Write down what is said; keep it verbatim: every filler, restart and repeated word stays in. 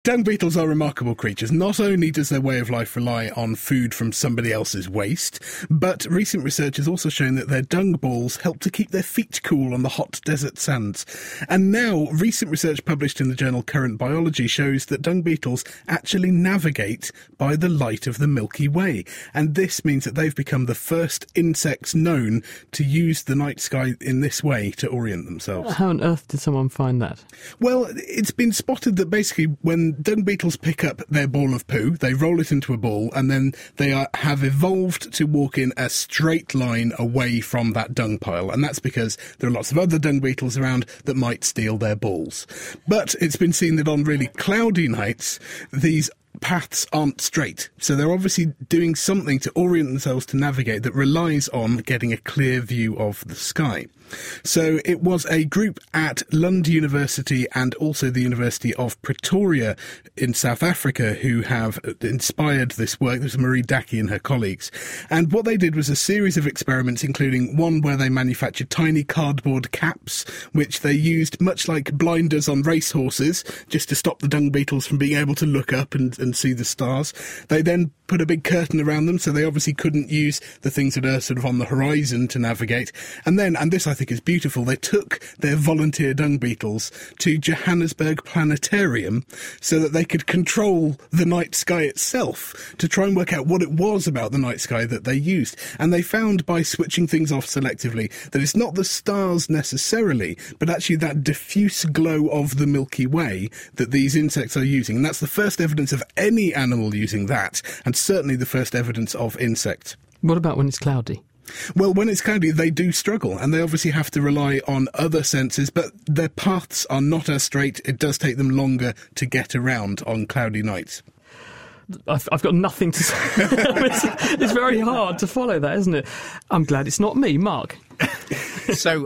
Dung beetles are remarkable creatures. Not only does their way of life rely on food from somebody else's waste, but recent research has also shown that their dung balls help to keep their feet cool on the hot desert sands. And now, recent research published in the journal Current Biology shows that dung beetles actually navigate by the light of the Milky Way. And this means that they've become the first insects known to use the night sky in this way to orient themselves. How on earth did someone find that? Well, it's been spotted that basically when dung beetles pick up their ball of poo, they roll it into a ball, and then they are, have evolved to walk in a straight line away from that dung pile. And that's because there are lots of other dung beetles around that might steal their balls. But it's been seen that on really cloudy nights, these paths aren't straight. So they're obviously doing something to orient themselves to navigate that relies on getting a clear view of the sky. So it was a group at Lund University and also the University of Pretoria in South Africa who have inspired this work. This is Marie Dackey and her colleagues. And what they did was a series of experiments, including one where they manufactured tiny cardboard caps, which they used much like blinders on racehorses, just to stop the dung beetles from being able to look up and, and see the stars. They then put a big curtain around them, so they obviously couldn't use the things that are sort of on the horizon to navigate. And then, and this I think is beautiful, they took their volunteer dung beetles to Johannesburg Planetarium so that they could control the night sky itself to try and work out what it was about the night sky that they used. And they found by switching things off selectively that it's not the stars necessarily, but actually that diffuse glow of the Milky Way that these insects are using. And that's the first evidence of any animal using that, and certainly the first evidence of insects. What about when it's cloudy? Well, when it's cloudy, they do struggle, and they obviously have to rely on other senses, but their paths are not as straight. It does take them longer to get around on cloudy nights. I've, I've got nothing to say. it's, it's very hard to follow that, isn't it? I'm glad it's not me, Mark. So